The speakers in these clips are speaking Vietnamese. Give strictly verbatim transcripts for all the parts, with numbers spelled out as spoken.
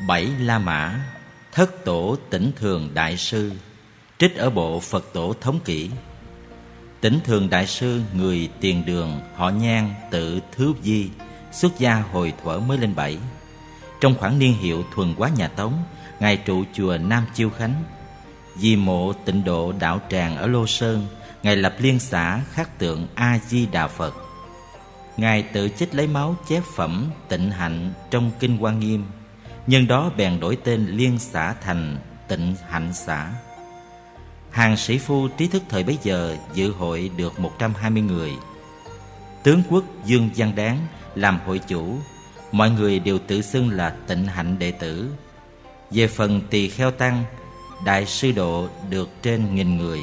Bảy La Mã, thất tổ Tĩnh Thường Đại Sư, trích ở bộ Phật Tổ Thống Kỷ. Tĩnh Thường Đại Sư, người Tiền Đường, họ Nhan, tự Thứ Di, xuất gia hồi thuở mới lên bảy. Trong khoảng niên hiệu Thuần Hóa nhà Tống, ngài trụ chùa Nam Chiêu Khánh. Vì mộ Tịnh Độ đạo tràng ở Lô Sơn, ngài lập liên xã khắc tượng A Di Đà Phật. Ngài tự chích lấy máu chép phẩm Tịnh Hạnh trong kinh Hoa Nghiêm, nhân đó bèn đổi tên liên xã thành Tịnh Hạnh xã. Hàng sĩ phu trí thức thời bấy giờ dự hội được một trăm hai mươi người. Tướng quốc Dương Văn Đáng làm hội chủ, mọi người đều tự xưng là Tịnh Hạnh đệ tử. Về phần tỳ kheo tăng, đại sư độ được trên nghìn người.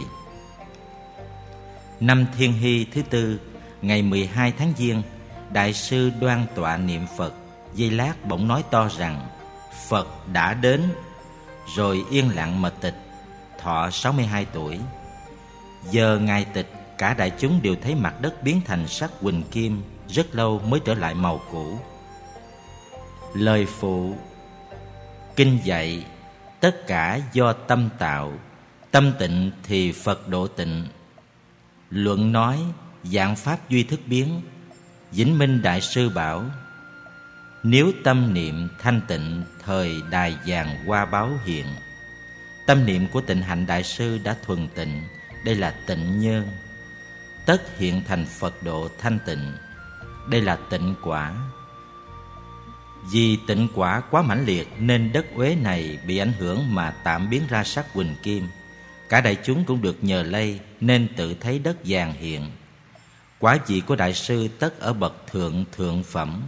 Năm Thiên Hy thứ tư, ngày mười hai tháng Giêng, đại sư đoan tọa niệm Phật. Giây lát bỗng nói to rằng Phật đã đến, rồi yên lặng mật tịch, thọ sáu mươi hai tuổi. Giờ ngài tịch, cả đại chúng đều thấy mặt đất biến thành sắc huỳnh kim, rất lâu mới trở lại màu cũ. Lời phụ: kinh dạy tất cả do tâm tạo, tâm tịnh thì Phật độ tịnh. Luận nói dạng pháp duy thức biến. Vĩnh Minh đại sư bảo: nếu tâm niệm thanh tịnh, thời đài vàng hoa báo hiện. Tâm niệm của Tịnh Hạnh đại sư đã thuần tịnh, đây là tịnh nhân. Tất hiện thành Phật độ thanh tịnh, đây là tịnh quả. Vì tịnh quả quá mãnh liệt nên đất uế này bị ảnh hưởng mà tạm biến ra sắc huỳnh kim. Cả đại chúng cũng được nhờ lây nên tự thấy đất vàng hiện. Quả vị của đại sư tất ở bậc thượng thượng phẩm.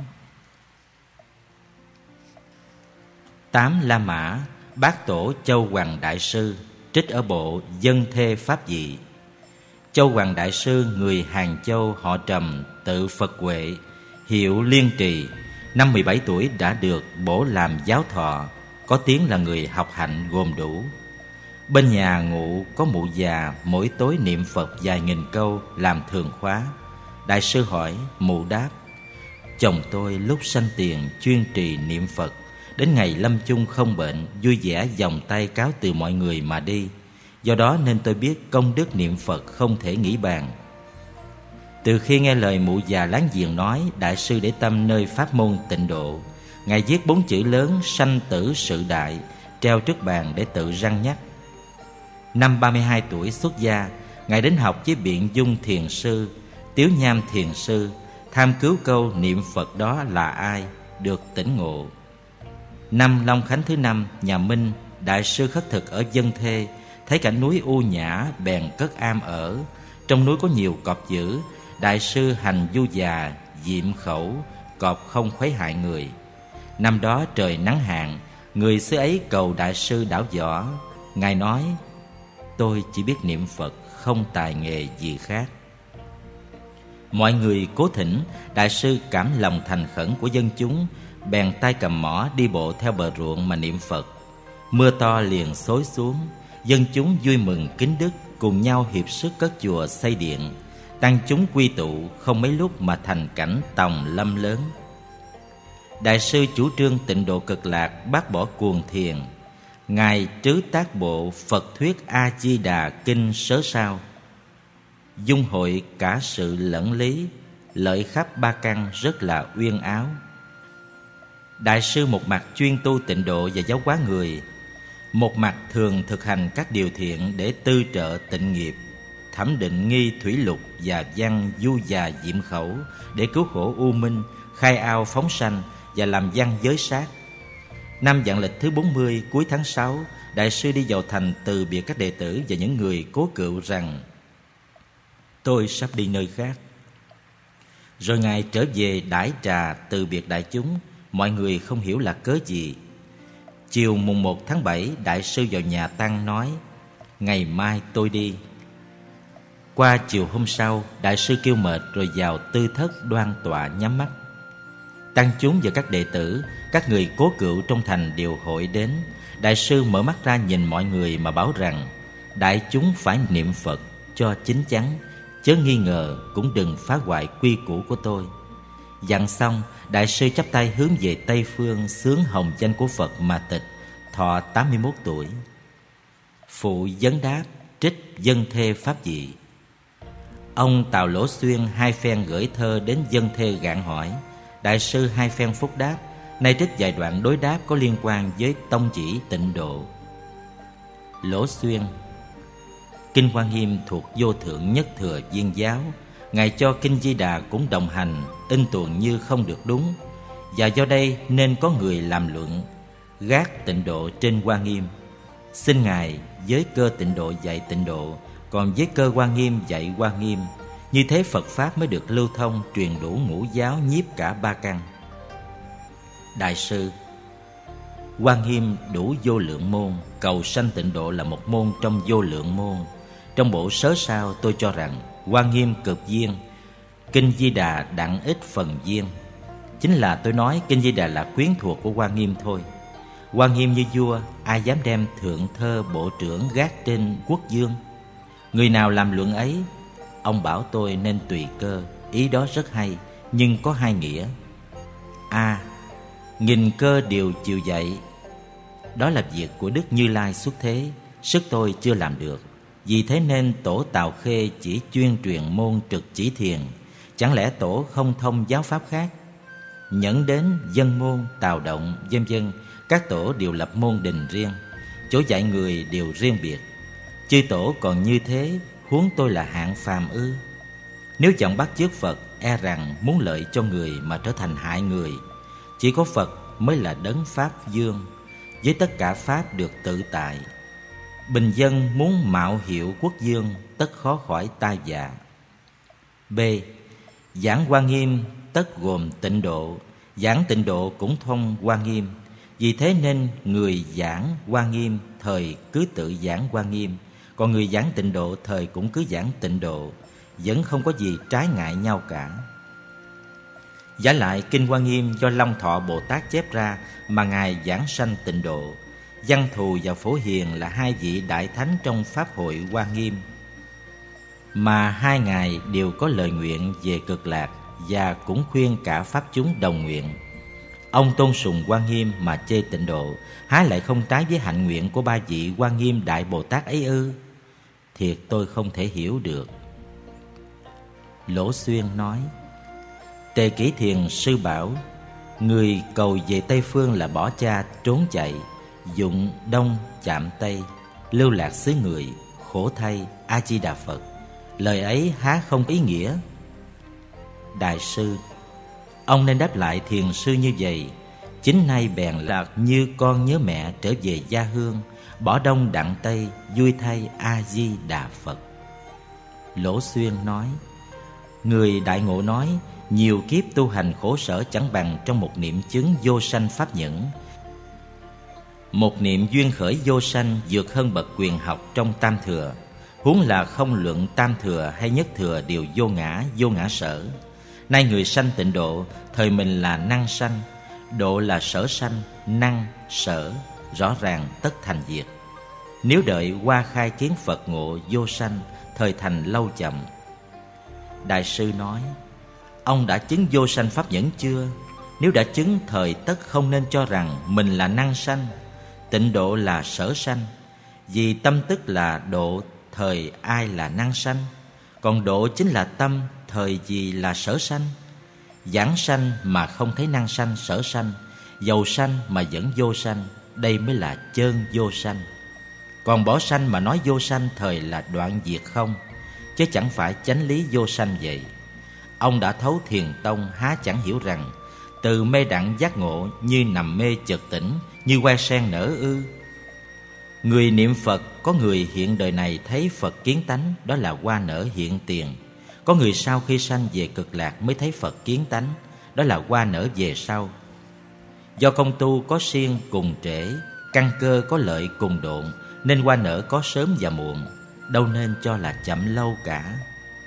Tám La Mã, bát tổ Châu Hoàng đại sư, trích ở bộ Dân Thê Pháp Vị. Châu Hoàng đại sư người Hàng Châu, họ Trầm, tự Phật Huệ, hiệu Liên Trì. Năm mười bảy tuổi đã được bổ làm giáo thọ, có tiếng là người học hạnh gồm đủ. Bên nhà ngụ có mụ già, mỗi tối niệm Phật vài nghìn câu làm thường khóa. Đại sư hỏi, mụ đáp: chồng tôi lúc sanh tiền chuyên trì niệm Phật, đến ngày lâm chung không bệnh, vui vẻ vòng tay cáo từ mọi người mà đi. Do đó nên tôi biết công đức niệm Phật không thể nghĩ bàn. Từ khi nghe lời mụ già láng giềng nói, đại sư để tâm nơi pháp môn tịnh độ. Ngài viết bốn chữ lớn sanh tử sự đại, treo trước bàn để tự răn nhắc. Năm ba mươi hai tuổi xuất gia, ngài đến học với Biện Dung thiền sư, Tiếu Nham thiền sư, tham cứu câu niệm Phật đó là ai, được tỉnh ngộ. Năm Long Khánh thứ năm, nhà Minh, đại sư khất thực ở Dân Thê, thấy cảnh núi u nhã bèn cất am ở. Trong núi có nhiều cọp dữ, đại sư hành du già, diệm khẩu, cọp không khuấy hại người. Năm đó trời nắng hạn, người xứ ấy cầu đại sư đảo võ. Ngài nói: tôi chỉ biết niệm Phật, không tài nghề gì khác. Mọi người cố thỉnh, đại sư cảm lòng thành khẩn của dân chúng, bèn tay cầm mõ đi bộ theo bờ ruộng mà niệm Phật. Mưa to liền xối xuống, dân chúng vui mừng kính đức, cùng nhau hiệp sức cất chùa xây điện. Tăng chúng quy tụ, không mấy lúc mà thành cảnh tòng lâm lớn. Đại sư chủ trương tịnh độ cực lạc, bác bỏ cuồng thiền. Ngài trứ tác bộ Phật thuyết A Di Đà kinh sớ sao, dung hội cả sự lẫn lý, lợi khắp ba căn rất là uyên áo. Đại sư một mặt chuyên tu tịnh độ và giáo hóa người, một mặt thường thực hành các điều thiện để tư trợ tịnh nghiệp, thẩm định nghi thủy lục và văn du già diệm khẩu để cứu khổ u minh, khai ao phóng sanh và làm văn giới sát. Năm vạn lịch thứ bốn mươi, cuối tháng sáu, đại sư đi vào thành từ biệt các đệ tử và những người cố cựu rằng: tôi sắp đi nơi khác. Rồi ngài trở về đãi trà từ biệt đại chúng, mọi người không hiểu là cớ gì. Chiều mùng một tháng bảy, đại sư vào nhà tăng nói: ngày mai tôi đi. Qua chiều hôm sau, đại sư kêu mệt rồi vào tư thất đoan tọa nhắm mắt. Tăng chúng và các đệ tử, các người cố cựu trong thành đều hội đến. Đại sư mở mắt ra nhìn mọi người mà bảo rằng: đại chúng phải niệm Phật cho chín chắn, chớ nghi ngờ, cũng đừng phá hoại quy củ của tôi. Dặn xong, đại sư chắp tay hướng về Tây Phương xướng hồng danh của Phật mà tịch, thọ tám mươi mốt tuổi. Phụ vấn đáp trích Dân Thê pháp vị. Ông Tào Lỗ Xuyên hai phen gửi thơ đến Dân Thê gạn hỏi. Đại sư hai phen phúc đáp. Nay trích vài đoạn đối đáp có liên quan với tông chỉ Tịnh Độ. Lỗ Xuyên: Kinh Hoa Nghiêm thuộc vô thượng nhất thừa viên giáo. Ngài cho Kinh Di Đà cũng đồng hành, in tuồng như không được đúng. Và do đây nên có người làm luận gác Tịnh Độ trên Hoa Nghiêm. Xin Ngài với cơ Tịnh Độ dạy Tịnh Độ, còn với cơ Hoa Nghiêm dạy Hoa Nghiêm. Như thế Phật Pháp mới được lưu thông, truyền đủ ngũ giáo, nhiếp cả ba căn. Đại sư: Hoa Nghiêm đủ vô lượng môn, cầu sanh Tịnh Độ là một môn trong vô lượng môn. Trong bộ sớ sao tôi cho rằng Hoa Nghiêm cực viên, Kinh Di Đà đặng ít phần viên. Chính là tôi nói Kinh Di Đà là quyến thuộc của Hoa Nghiêm thôi. Hoa Nghiêm như vua, ai dám đem thượng thơ bộ trưởng gác trên quốc dương? Người nào làm luận ấy? Ông bảo tôi nên tùy cơ. Ý đó rất hay, nhưng có hai nghĩa. A. Nghìn cơ điều chịu dạy. Đó là việc của Đức Như Lai xuất thế, sức tôi chưa làm được. Vì thế nên tổ Tào Khê chỉ chuyên truyền môn trực chỉ thiền. Chẳng lẽ tổ không thông giáo pháp khác? Nhẫn đến dân môn, Tào Động, vân vân, các tổ đều lập môn đình riêng, chỗ dạy người đều riêng biệt. Chư tổ còn như thế, huống tôi là hạng phàm ư? Nếu chọn bắt chước Phật, e rằng muốn lợi cho người mà trở thành hại người. Chỉ có Phật mới là đấng Pháp dương, với tất cả Pháp được tự tại. Bình dân muốn mạo hiệu quốc dương, tất khó khỏi tai vạ. B. Giảng Hoa Nghiêm tất gồm Tịnh Độ, giảng Tịnh Độ cũng thông Hoa Nghiêm. Vì thế nên người giảng Hoa Nghiêm thời cứ tự giảng Hoa Nghiêm, còn người giảng Tịnh Độ thời cũng cứ giảng Tịnh Độ, vẫn không có gì trái ngại nhau cả. Giả lại Kinh Hoa Nghiêm do Long Thọ Bồ Tát chép ra mà Ngài giảng sanh Tịnh Độ. Văn Thù và Phổ Hiền là hai vị đại thánh trong Pháp hội Hoa Nghiêm, mà hai ngài đều có lời nguyện về cực lạc và cũng khuyên cả Pháp chúng đồng nguyện. Ông tôn sùng Hoa Nghiêm mà chê Tịnh Độ, há lại không trái với hạnh nguyện của ba vị Hoa Nghiêm Đại Bồ Tát ấy ư? Thiệt tôi không thể hiểu được. Lỗ Xuyên nói: Tề Kỷ Thiền sư bảo, người cầu về Tây Phương là bỏ cha trốn chạy, dụng đông chạm Tây, lưu lạc xứ người, khổ thay, A Di Đà Phật. Lời ấy há không ý nghĩa? Đại sư: Ông nên đáp lại thiền sư như vậy: chính nay bèn lạc như con nhớ mẹ trở về gia hương, bỏ đông đặng Tây, vui thay A Di Đà Phật. Lỗ Xuyên nói: Người đại ngộ nói, nhiều kiếp tu hành khổ sở chẳng bằng trong một niệm chứng vô sanh pháp nhẫn. Một niệm duyên khởi vô sanh vượt hơn bậc quyền học trong tam thừa. Huống là không luận tam thừa hay nhất thừa đều vô ngã, vô ngã sở. Nay người sanh Tịnh Độ, thời mình là năng sanh, độ là sở sanh, năng, sở, rõ ràng tất thành diệt. Nếu đợi qua khai kiến Phật ngộ vô sanh, thời thành lâu chậm. Đại sư nói: Ông đã chứng vô sanh pháp nhẫn chưa? Nếu đã chứng, thời tất không nên cho rằng mình là năng sanh, Tịnh Độ là sở sanh. Vì tâm tức là độ, thời ai là năng sanh? Còn độ chính là tâm, thời gì là sở sanh? Giảng sanh mà không thấy năng sanh sở sanh, dầu sanh mà vẫn vô sanh, đây mới là chơn vô sanh. Còn bỏ sanh mà nói vô sanh, thời là đoạn diệt không, chứ chẳng phải chánh lý vô sanh vậy. Ông đã thấu thiền tông, há chẳng hiểu rằng từ mê đặng giác ngộ, như nằm mê chợt tỉnh, như hoa sen nở ư? Người niệm Phật, có người hiện đời này thấy Phật kiến tánh, đó là hoa nở hiện tiền. Có người sau khi sanh về cực lạc mới thấy Phật kiến tánh, đó là hoa nở về sau. Do công tu có siêng cùng trễ, căn cơ có lợi cùng độn, nên hoa nở có sớm và muộn, đâu nên cho là chậm lâu cả.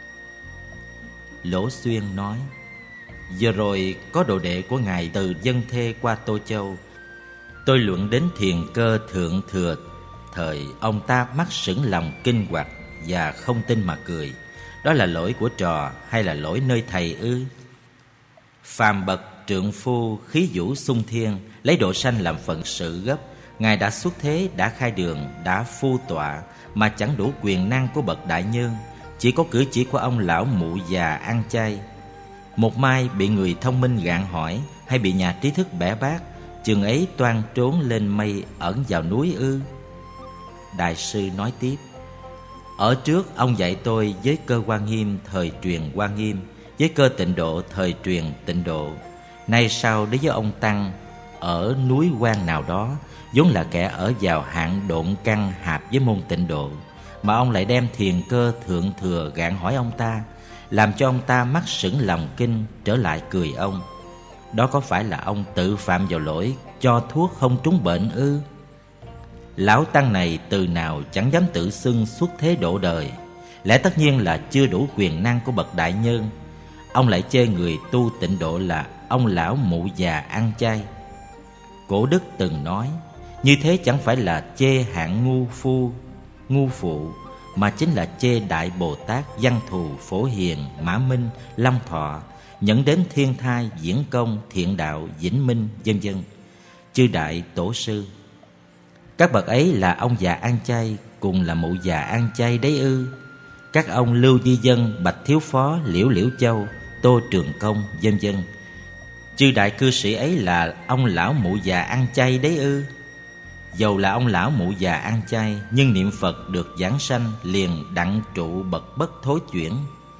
Lỗ Xuyên nói: Vừa rồi có đồ đệ của Ngài từ Dân Thê qua Tô Châu, tôi luận đến thiền cơ thượng thừa, thời ông ta mắc sững lòng kinh hoặc và không tin mà cười. Đó là lỗi của trò hay là lỗi nơi thầy ư? Phàm bậc trượng phu khí vũ sung thiên, lấy độ sanh làm phận sự gấp. Ngài đã xuất thế, đã khai đường, đã phu tọa, mà chẳng đủ quyền năng của bậc đại nhân. Chỉ có cử chỉ của ông lão mụ già ăn chay. Một mai bị người thông minh gạn hỏi, hay bị nhà trí thức bẻ bác, chừng ấy toan trốn lên mây ẩn vào núi ư? Đại sư nói tiếp: ở trước ông dạy tôi với cơ Quan Nghiêm thời truyền Quan Nghiêm, với cơ Tịnh Độ thời truyền Tịnh Độ. Nay sau đối với ông Tăng ở núi quan nào đó, vốn là kẻ ở vào hạng độn căn hạp với môn Tịnh Độ, mà ông lại đem thiền cơ thượng thừa gạn hỏi ông ta, làm cho ông ta mắc sững lòng kinh, trở lại cười ông. Đó có phải là ông tự phạm vào lỗi cho thuốc không trúng bệnh ư? Lão Tăng này từ nào chẳng dám tự xưng xuất thế độ đời, lẽ tất nhiên là chưa đủ quyền năng của bậc đại nhân. Ông lại chê người tu Tịnh Độ là ông lão mụ già ăn chay. Cổ đức từng nói, như thế chẳng phải là chê hạng ngu phu, ngu phụ, mà chính là chê Đại Bồ Tát, Văn Thù, Phổ Hiền, Mã Minh, Long Thọ, nhẫn đến Thiên Thai, Diễn Công, Thiện Đạo, Vĩnh Minh, vân vân. Chư Đại Tổ Sư, các bậc ấy là ông già ăn chay, cùng là mụ già ăn chay đấy ư? Các ông Lưu Di Dân, Bạch Thiếu Phó, Liễu Liễu Châu, Tô Trường Công, vân vân. Chư đại cư sĩ ấy là ông lão mụ già ăn chay đấy ư? Dầu là ông lão mụ già ăn chay, nhưng niệm Phật được giảng sanh, liền đặng trụ bậc bất thối chuyển,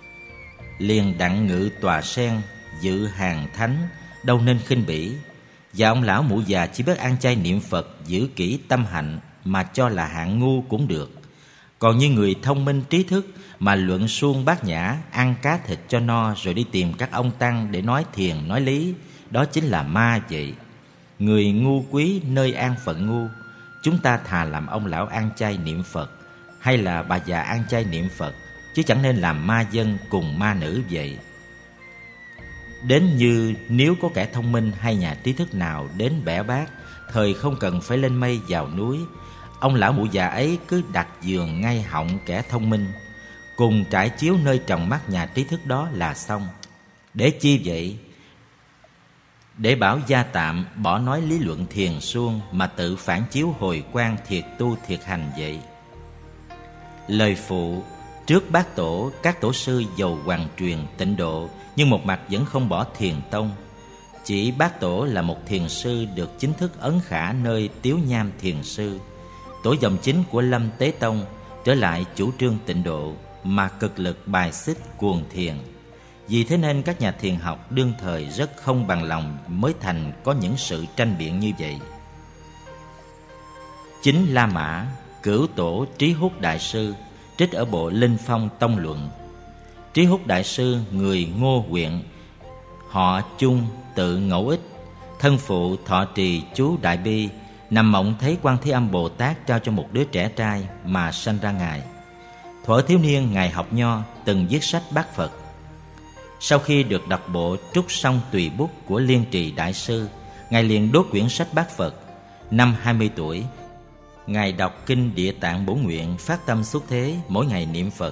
liền đặng ngự tòa sen, dự hàng thánh, đâu nên khinh bỉ. Và ông lão mụ già chỉ biết ăn chay niệm Phật, giữ kỹ tâm hạnh, mà cho là hạng ngu cũng được. Còn như người thông minh trí thức mà luận suông bát nhã, ăn cá thịt cho no, rồi đi tìm các ông tăng để nói thiền nói lý, đó chính là ma vậy. Người ngu quý nơi an phận ngu, chúng ta thà làm ông lão ăn chay niệm Phật, hay là bà già ăn chay niệm Phật, chứ chẳng nên làm ma dân cùng ma nữ vậy. Đến như nếu có kẻ thông minh hay nhà trí thức nào đến bẻ bác, thời không cần phải lên mây vào núi, ông lão mụ già ấy cứ đặt giường ngay họng kẻ thông minh, cùng trải chiếu nơi tròng mắt nhà trí thức đó là xong. Để chi vậy? Để bảo gia tạm bỏ nói lý luận thiền suông, mà tự phản chiếu hồi quan thiệt tu thiệt hành vậy. Lời phụ: trước bát tổ, các tổ sư dầu hoàng truyền Tịnh Độ, nhưng một mặt vẫn không bỏ thiền tông. Chỉ bát tổ là một thiền sư được chính thức ấn khả nơi Tiếu Nham thiền sư, tổ dòng chính của Lâm Tế Tông, trở lại chủ trương Tịnh Độ, mà cực lực bài xích cuồng thiền. Vì thế nên các nhà thiền học đương thời rất không bằng lòng, mới thành có những sự tranh biện như vậy. Chính La Mã, cửu tổ Trí Húc Đại Sư, trích ở bộ Linh Phong Tông Luận. Trí Húc Đại Sư người Ngô huyện, họ Chung, tự Ngẫu Ích, thân phụ thọ trì chú Đại Bi, nằm mộng thấy Quan Thế Âm Bồ Tát trao cho một đứa trẻ trai mà sanh ra Ngài. Thuở thiếu niên Ngài học nho, từng viết sách bác Phật. Sau khi được đọc bộ Trúc Song Tùy Bút của Liên Trì Đại Sư, Ngài liền đốt quyển sách bác Phật. Năm hai mươi tuổi, Ngài đọc kinh Địa Tạng Bổn Nguyện, phát tâm xuất thế, mỗi ngày niệm Phật.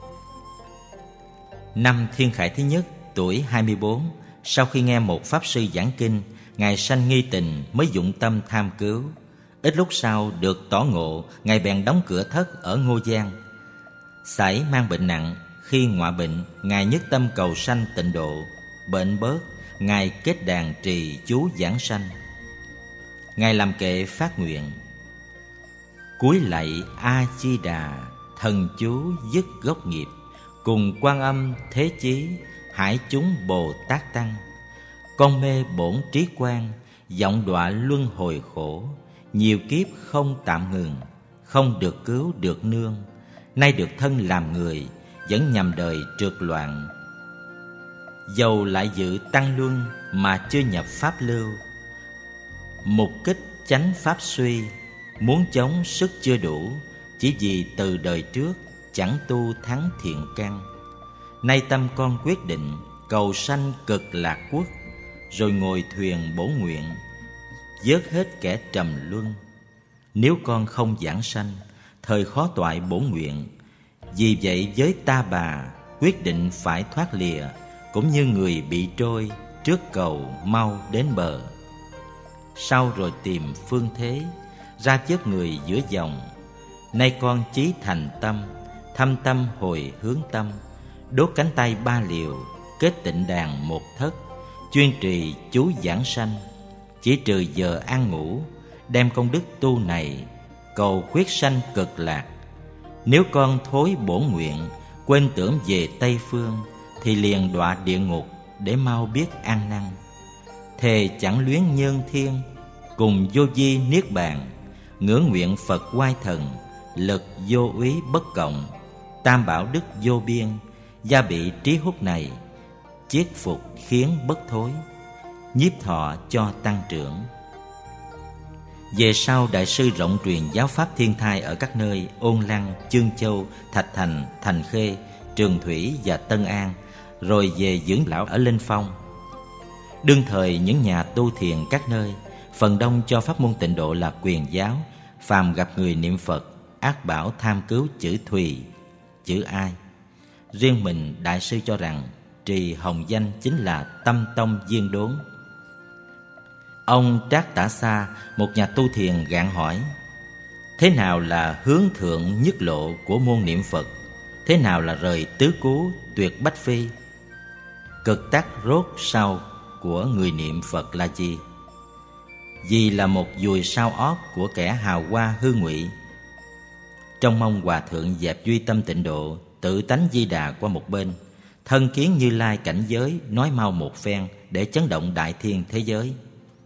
Năm Thiên Khải thứ nhất, tuổi hai mươi bốn, sau khi nghe một pháp sư giảng kinh, Ngài sanh nghi tình, mới dụng tâm tham cứu. Ít lúc sau được tỏ ngộ, Ngài bèn đóng cửa thất ở Ngô Giang. Sảy mang bệnh nặng, khi ngọa bệnh, Ngài nhất tâm cầu sanh Tịnh Độ. Bệnh bớt, Ngài kết đàn trì chú giảng sanh. Ngài làm kệ phát nguyện: cúi lạy A Di Đà, thần chú dứt gốc nghiệp, cùng Quan Âm Thế Chí, hải chúng Bồ Tát Tăng. Con mê bổn trí quang, vọng đọa luân hồi khổ, nhiều kiếp không tạm ngừng, không được cứu được nương. Nay được thân làm người, vẫn nhằm đời trượt loạn. Dầu lại dự tăng luân, mà chưa nhập pháp lưu. Mục kích chánh pháp suy, muốn chống sức chưa đủ, chỉ vì từ đời trước chẳng tu thắng thiện căn. Nay tâm con quyết định, cầu sanh cực lạc quốc, rồi ngồi thuyền bổ nguyện, vớt hết kẻ trầm luân. Nếu con không giảng sanh, thời khó toại bổ nguyện. Vì vậy với ta bà, quyết định phải thoát lìa, cũng như người bị trôi, trước cầu mau đến bờ. Sau rồi tìm phương thế, ra chớp người giữa dòng. Nay con chí thành tâm, thâm tâm hồi hướng tâm. Đốt cánh tay ba liều, kết tịnh đàn một thất. Chuyên trì chú giảng sanh, chỉ trừ giờ ăn ngủ. Đem công đức tu này, cầu quyết sanh cực lạc. Nếu con thối bổn nguyện, quên tưởng về Tây Phương, thì liền đọa địa ngục để mau biết ăn năn. Thề chẳng luyến nhân thiên, cùng vô vi niết bàn. Ngưỡng nguyện Phật oai thần, lực vô úy bất cộng. Tam bảo đức vô biên, gia bị trí hút này. Chiết phục khiến bất thối, nhiếp thọ cho tăng trưởng. Về sau Đại sư rộng truyền giáo pháp thiên thai ở các nơi Ôn Lăng, Chương Châu, Thạch Thành, Thành Khê, Trường Thủy và Tân An, rồi về dưỡng lão ở Linh Phong. Đương thời những nhà tu thiền các nơi, phần đông cho pháp môn Tịnh Độ là quyền giáo. Phàm gặp người niệm Phật, ác bảo tham cứu chữ Thùy, chữ Ai. Riêng mình Đại sư cho rằng trì hồng danh chính là tâm tông viên đốn. Ông Trác Tả Sa, một nhà tu thiền gạn hỏi: thế nào là hướng thượng nhất lộ của môn niệm Phật? Thế nào là rời tứ cú tuyệt bách phi? Cực tắc rốt sau của người niệm Phật là gì? Vì là một dùi sao ót của kẻ hào hoa hư ngụy. Trong mong hòa thượng dẹp duy tâm Tịnh Độ, tự tánh Di Đà qua một bên, thân kiến Như Lai cảnh giới nói mau một phen để chấn động đại thiên thế giới.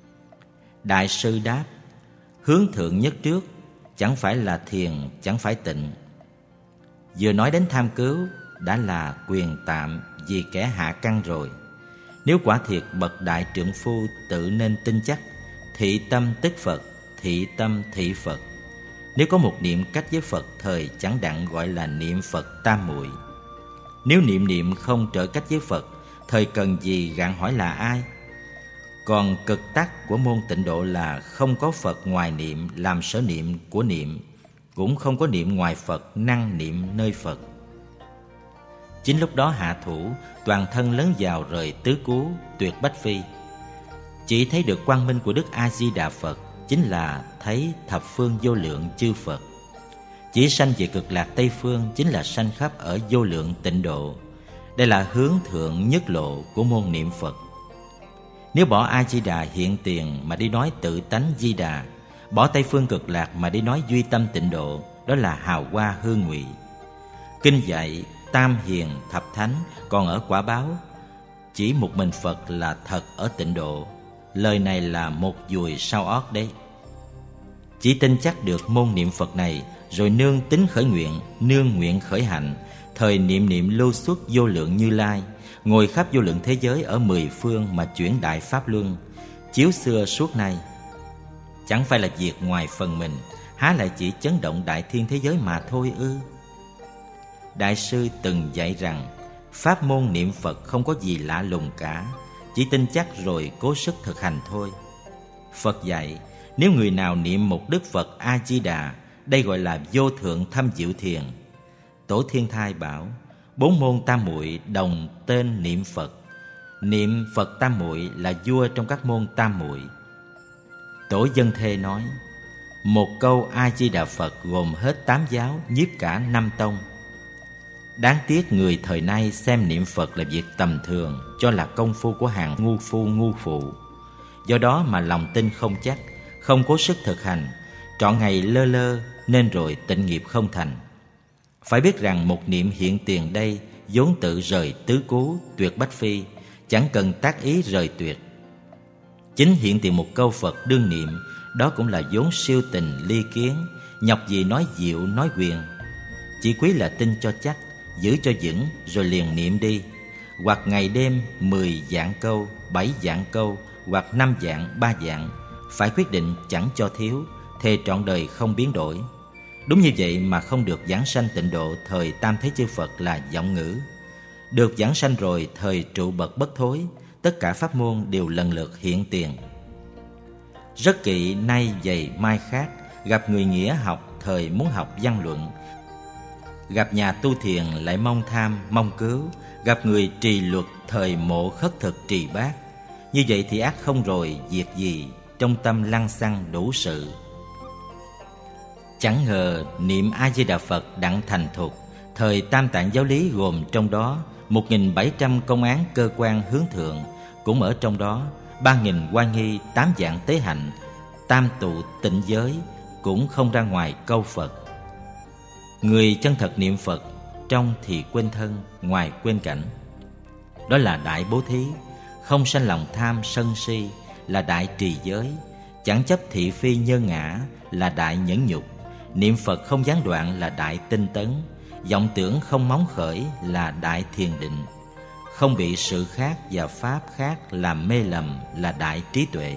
Đại sư đáp: hướng thượng nhất trước chẳng phải là thiền, chẳng phải tịnh. Vừa nói đến tham cứu đã là quyền tạm vì kẻ hạ căn rồi. Nếu quả thiệt bậc đại trượng phu tự nên tin chắc, thị tâm tức Phật, thị tâm thị Phật. Nếu có một niệm cách với Phật thời chẳng đặng gọi là niệm Phật tam muội. Nếu niệm niệm không trở cách với Phật, thời cần gì gạn hỏi là ai? Còn cực tắc của môn Tịnh Độ là không có Phật ngoài niệm làm sở niệm của niệm, cũng không có niệm ngoài Phật năng niệm nơi Phật. Chính lúc đó hạ thủ, toàn thân lớn vào rời tứ cú tuyệt bách phi. Chỉ thấy được quang minh của Đức A Di Đà Phật, chính là thấy thập phương vô lượng chư Phật. Chỉ sanh về cực lạc Tây Phương, chính là sanh khắp ở vô lượng Tịnh Độ. Đây là hướng thượng nhất lộ của môn niệm Phật. Nếu bỏ A Di Đà hiện tiền mà đi nói tự tánh Di Đà, bỏ Tây Phương cực lạc mà đi nói duy tâm Tịnh Độ, đó là hào hoa hư ngụy. Kinh dạy tam hiền thập thánh còn ở quả báo, chỉ một mình Phật là thật ở Tịnh Độ. Lời này là một dùi sao ót đấy. Chỉ tin chắc được môn niệm Phật này, rồi nương tính khởi nguyện, nương nguyện khởi hạnh, thời niệm niệm lưu xuất vô lượng Như Lai, ngồi khắp vô lượng thế giới ở mười phương mà chuyển đại pháp luân, chiếu xưa suốt nay. Chẳng phải là việc ngoài phần mình, há lại chỉ chấn động đại thiên thế giới mà thôi ư? Đại sư từng dạy rằng pháp môn niệm Phật không có gì lạ lùng cả, chỉ tin chắc rồi cố sức thực hành thôi. Phật dạy nếu người nào niệm một Đức Phật A Di Đà, đây gọi là vô thượng thâm diệu thiền. Tổ Thiên Thai bảo bốn môn tam muội đồng tên niệm Phật, niệm Phật tam muội là vua trong các môn tam muội. Tổ Dân Thê nói một câu A Di Đà Phật gồm hết tám giáo, nhiếp cả năm tông. Đáng tiếc người thời nay xem niệm Phật là việc tầm thường, cho là công phu của hàng ngu phu ngu phụ. Do đó mà lòng tin không chắc, không cố sức thực hành, trọn ngày lơ lơ nên rồi tịnh nghiệp không thành. Phải biết rằng một niệm hiện tiền đây vốn tự rời tứ cú tuyệt bách phi, chẳng cần tác ý rời tuyệt. Chính hiện tiền một câu Phật đương niệm, đó cũng là vốn siêu tình ly kiến, nhọc gì nói diệu nói quyền. Chỉ quý là tin cho chắc, giữ cho vững rồi liền niệm đi. Hoặc ngày đêm mười vạn câu, bảy vạn câu, hoặc năm vạn, ba vạn, phải quyết định chẳng cho thiếu, thề trọn đời không biến đổi. Đúng như vậy mà không được giảng sanh Tịnh Độ thời tam thế chư Phật là vọng ngữ. Được giảng sanh rồi thời trụ bậc bất thối, tất cả pháp môn đều lần lượt hiện tiền. Rất kỵ nay dày mai khác, gặp người nghĩa học thời muốn học văn luận, gặp nhà tu thiền lại mong tham mong cứu, gặp người trì luật thời mộ khất thực trì bát. Như vậy thì ác không rồi việc gì, trong tâm lăng xăng đủ sự. Chẳng ngờ niệm A Di Đà Phật đặng thành thục, thời Tam Tạng giáo lý gồm trong đó một nghìn bảy trăm công án cơ quan hướng thượng, cũng ở trong đó ba nghìn oai nghi, tám dạng tế hạnh, tam tụ tịnh giới, cũng không ra ngoài câu Phật. Người chân thật niệm Phật, trong thì quên thân, ngoài quên cảnh. Đó là đại bố thí, không sanh lòng tham sân si, là đại trì giới, chẳng chấp thị phi nhân ngã, là đại nhẫn nhục, niệm Phật không gián đoạn, là đại tinh tấn, vọng tưởng không móng khởi, là đại thiền định, không bị sự khác và pháp khác làm mê lầm, là đại trí tuệ.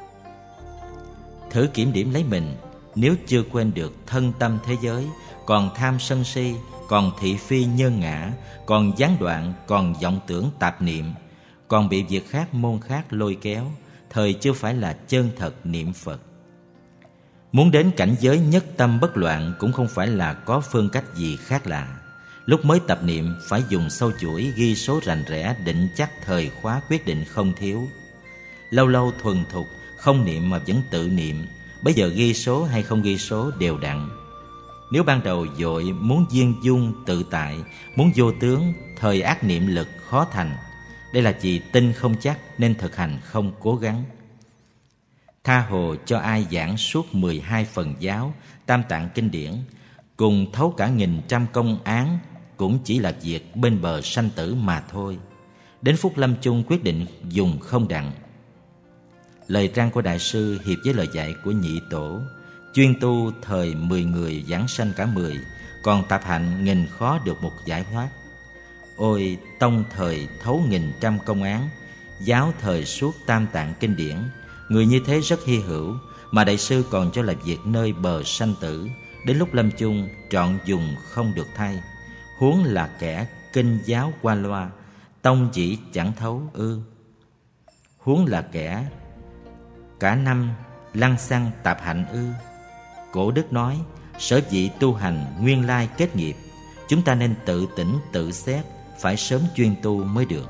Thử kiểm điểm lấy mình, nếu chưa quên được thân tâm thế giới, còn tham sân si, còn thị phi nhân ngã, còn gián đoạn, còn vọng tưởng tạp niệm, còn bị việc khác môn khác lôi kéo, thời chưa phải là chân thật niệm Phật. Muốn đến cảnh giới nhất tâm bất loạn cũng không phải là có phương cách gì khác lạ. Lúc mới tập niệm phải dùng sâu chuỗi, ghi số rành rẽ, định chắc thời khóa quyết định không thiếu. Lâu lâu thuần thục, không niệm mà vẫn tự niệm, bây giờ ghi số hay không ghi số đều đặn. Nếu ban đầu vội muốn viên dung tự tại, muốn vô tướng, thời ác niệm lực khó thành. Đây là vì tin không chắc nên thực hành không cố gắng. Tha hồ cho ai giảng suốt mười hai phần giáo, Tam Tạng kinh điển, cùng thấu cả nghìn trăm công án, cũng chỉ là việc bên bờ sanh tử mà thôi. Đến phút lâm chung quyết định dùng không đặng. Lời răng của Đại sư hiệp với lời dạy của Nhị Tổ, chuyên tu thời mười người giảng sanh cả mười, còn tạp hạnh nghìn khó được một giải thoát. Ôi tông thời thấu nghìn trăm công án, giáo thời suốt Tam Tạng kinh điển, người như thế rất hy hữu, mà Đại sư còn cho là việc nơi bờ sanh tử, đến lúc lâm chung trọn dùng không được thay. Huống là kẻ kinh giáo qua loa, tông chỉ chẳng thấu ư? Huống là kẻ cả năm lăng xăng tạp hạnh ư? Cổ đức nói, sở dĩ tu hành nguyên lai kết nghiệp, chúng ta nên tự tỉnh tự xét, phải sớm chuyên tu mới được.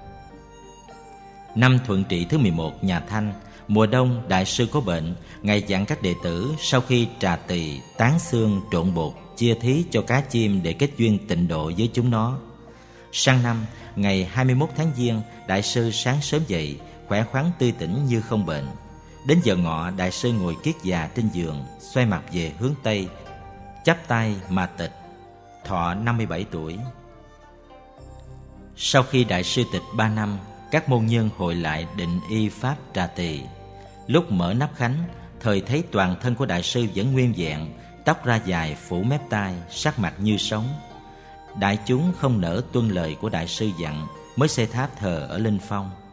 Năm Thuận Trị thứ mười một nhà Thanh, mùa đông Đại sư có bệnh, ngài dặn các đệ tử sau khi trà tỳ, tán xương, trộn bột, chia thí cho cá chim để kết duyên tịnh độ với chúng nó. Sang năm, ngày hai mươi mốt tháng Giêng, Đại sư sáng sớm dậy, khỏe khoắn tươi tỉnh như không bệnh. Đến giờ ngọ, Đại sư ngồi kiết già trên giường, xoay mặt về hướng Tây, chắp tay mà tịch, thọ năm mươi bảy tuổi. Sau khi Đại sư tịch ba năm, các môn nhân hội lại định y pháp trà tỳ. Lúc mở nắp khánh, thời thấy toàn thân của Đại sư vẫn nguyên vẹn, tóc ra dài phủ mép tai, sắc mặt như sống. Đại chúng không nỡ tuân lời của Đại sư dặn, mới xây tháp thờ ở Linh Phong.